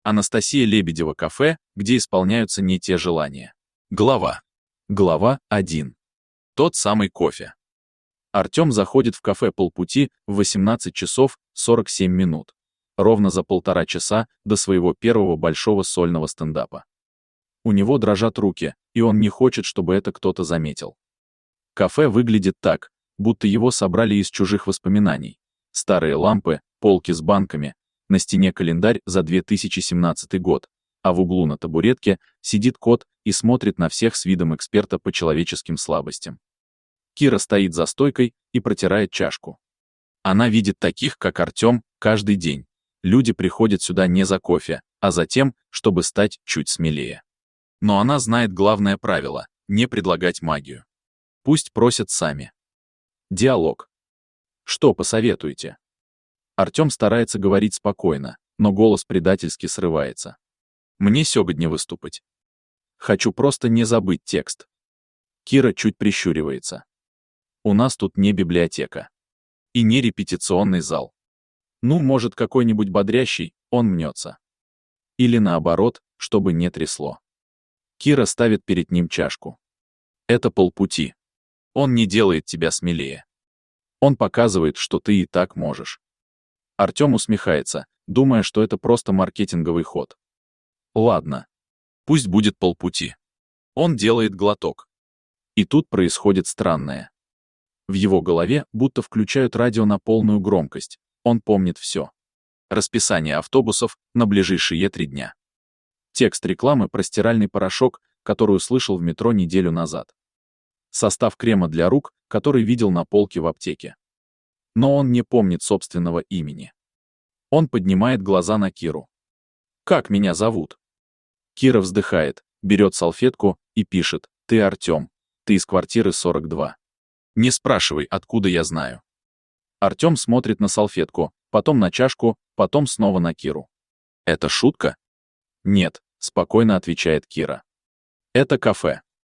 Анастасия Лебедева, кафе, где исполняются не те желания. Глава 1. Тот самый кофе. Артем заходит в кафе «Полпути» в 18 часов 47 минут. Ровно за 1,5 часа до своего первого большого сольного стендапа. У него дрожат руки, и он не хочет, чтобы это кто-то заметил. Кафе выглядит так, будто его собрали из чужих воспоминаний. Старые лампы, полки с банками, на стене календарь за 2017 год, а в углу на табуретке сидит кот и смотрит на всех с видом эксперта по человеческим слабостям. Кира стоит за стойкой и протирает чашку. Она видит таких, как Артем, каждый день. Люди приходят сюда не за кофе, а за тем, чтобы стать чуть смелее. Но она знает главное правило — не предлагать магию. Пусть просят сами. Диалог. Что посоветуете? Артем старается говорить спокойно, но голос предательски срывается. Мне сегодня выступать. Хочу просто не забыть текст. Кира чуть прищуривается. У нас тут не библиотека. И не репетиционный зал. Ну, может, какой-нибудь бодрящий, он мнется. Или наоборот, чтобы не трясло. Кира ставит перед ним чашку. Это полпути. Он не делает тебя смелее. Он показывает, что ты и так можешь. Артем усмехается, думая, что это просто маркетинговый ход. Ладно. Пусть будет полпути. Он делает глоток. И тут происходит странное. В его голове будто включают радио на полную громкость. Он помнит все. Расписание автобусов на ближайшие 3 дня. Текст рекламы про стиральный порошок, который услышал в метро неделю назад. Состав крема для рук, который видел на полке в аптеке. Но он не помнит собственного имени. Он поднимает глаза на Киру. «Как меня зовут?» Кира вздыхает, берет салфетку и пишет: «Ты Артем, ты из квартиры 42. Не спрашивай, откуда я знаю». Артем смотрит на салфетку, потом на чашку, потом снова на Киру. «Это шутка?» «Нет», — спокойно отвечает Кира. «Это кафе».